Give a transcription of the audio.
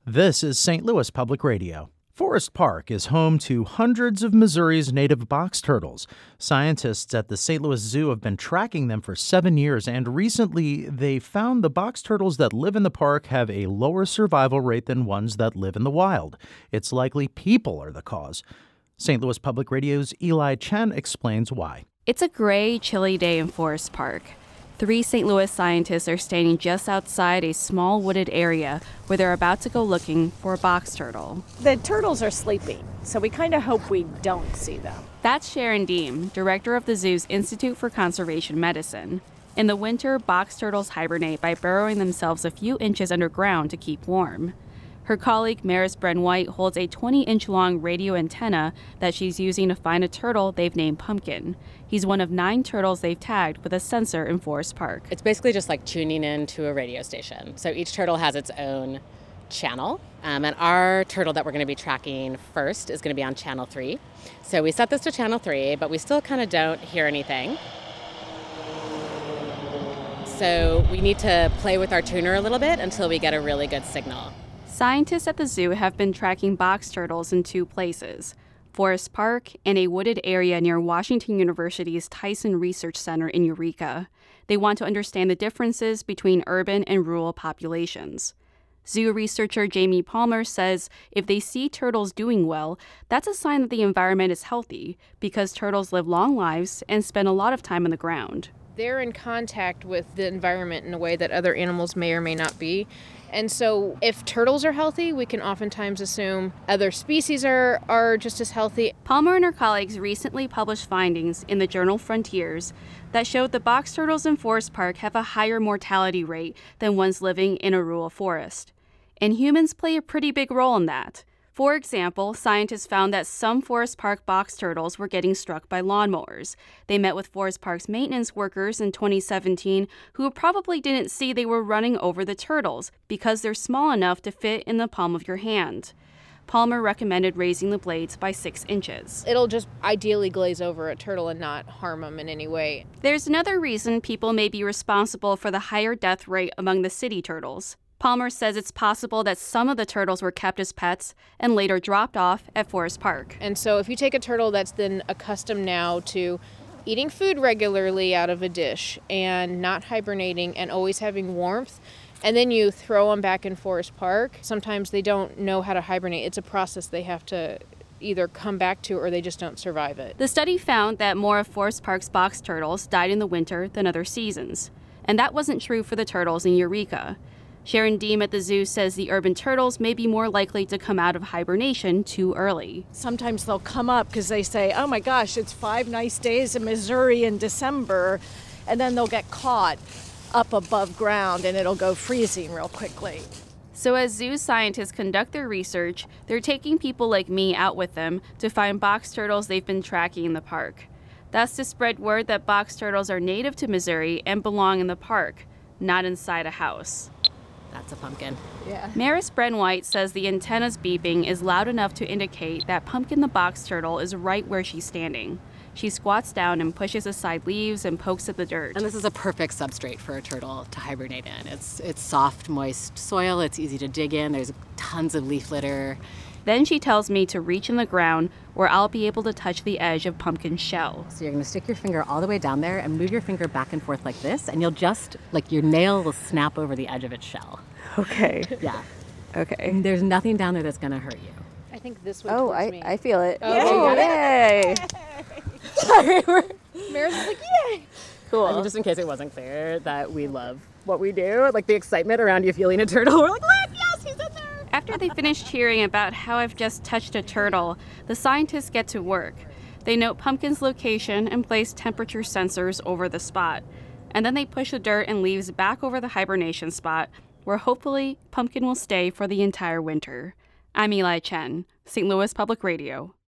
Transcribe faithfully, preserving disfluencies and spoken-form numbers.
This is Saint Louis Public Radio. Forest Park is home to hundreds of Missouri's native box turtles. Scientists at the Saint Louis Zoo have been tracking them for seven years, and recently they found the box turtles that live in the park have a lower survival rate than ones that live in the wild. It's likely people are the cause. Saint Louis Public Radio's Eli Chen explains why. It's a gray, chilly day in Forest Park. Three Saint Louis scientists are standing just outside a small wooded area where they're about to go looking for a box turtle. The turtles are sleeping, so we kind of hope we don't see them. That's Sharon Deem, director of the zoo's Institute for Conservation Medicine. In the winter, box turtles hibernate by burrowing themselves a few inches underground to keep warm. Her colleague, Maris Bren-White, holds a twenty-inch-long radio antenna that she's using to find a turtle they've named Pumpkin. He's one of nine turtles they've tagged with a sensor in Forest Park. It's basically just like tuning in to a radio station. So each turtle has its own channel, um, and our turtle that we're going to be tracking first is going to be on channel three. So we set this to channel three, but we still kind of don't hear anything. So we need to play with our tuner a little bit until we get a really good signal. Scientists at the zoo have been tracking box turtles in two places, Forest Park and a wooded area near Washington University's Tyson Research Center in Eureka. They want to understand the differences between urban and rural populations. Zoo researcher Jamie Palmer says if they see turtles doing well, that's a sign that the environment is healthy because turtles live long lives and spend a lot of time on the ground. They're in contact with the environment in a way that other animals may or may not be. And so if turtles are healthy, we can oftentimes assume other species are, are just as healthy. Palmer and her colleagues recently published findings in the journal Frontiers that showed the box turtles in Forest Park have a higher mortality rate than ones living in a rural forest. And humans play a pretty big role in that. For example, scientists found that some Forest Park box turtles were getting struck by lawnmowers. They met with Forest Park's maintenance workers in twenty seventeen who probably didn't see they were running over the turtles because they're small enough to fit in the palm of your hand. Palmer recommended raising the blades by six inches. It'll just ideally glaze over a turtle and not harm them in any way. There's another reason people may be responsible for the higher death rate among the city turtles. Palmer says it's possible that some of the turtles were kept as pets and later dropped off at Forest Park. And so if you take a turtle that's then accustomed now to eating food regularly out of a dish and not hibernating and always having warmth, and then you throw them back in Forest Park, sometimes they don't know how to hibernate. It's a process they have to either come back to or they just don't survive it. The study found that more of Forest Park's box turtles died in the winter than other seasons. And that wasn't true for the turtles in Eureka. Sharon Deem at the zoo says the urban turtles may be more likely to come out of hibernation too early. Sometimes they'll come up because they say, oh my gosh, it's five nice days in Missouri in December, and then they'll get caught up above ground and it'll go freezing real quickly. So as zoo scientists conduct their research, they're taking people like me out with them to find box turtles they've been tracking in the park. That's to spread word that box turtles are native to Missouri and belong in the park, not inside a house. That's a pumpkin. Yeah. Maris Bren-White says the antenna's beeping is loud enough to indicate that Pumpkin the box turtle is right where she's standing. She squats down and pushes aside leaves and pokes at the dirt. And this is a perfect substrate for a turtle to hibernate in. It's it's soft, moist soil. It's easy to dig in. There's tons of leaf litter. Then she tells me to reach in the ground where I'll be able to touch the edge of Pumpkin's shell. So you're going to stick your finger all the way down there and move your finger back and forth like this, and you'll just, like your nail will snap over the edge of its shell. Okay. Yeah. Okay. And there's nothing down there that's going to hurt you. I think this way Oh, towards I, me. I feel it. Oh, yay! Maris is like, yay! Cool. I mean, just in case it wasn't clear that we love what we do, like the excitement around you feeling a turtle, we're like, look, yes, he's in there! After they finish cheering about how I've just touched a turtle, the scientists get to work. They note Pumpkin's location and place temperature sensors over the spot. And then they push the dirt and leaves back over the hibernation spot, where hopefully Pumpkin will stay for the entire winter. I'm Eli Chen, Saint Louis Public Radio.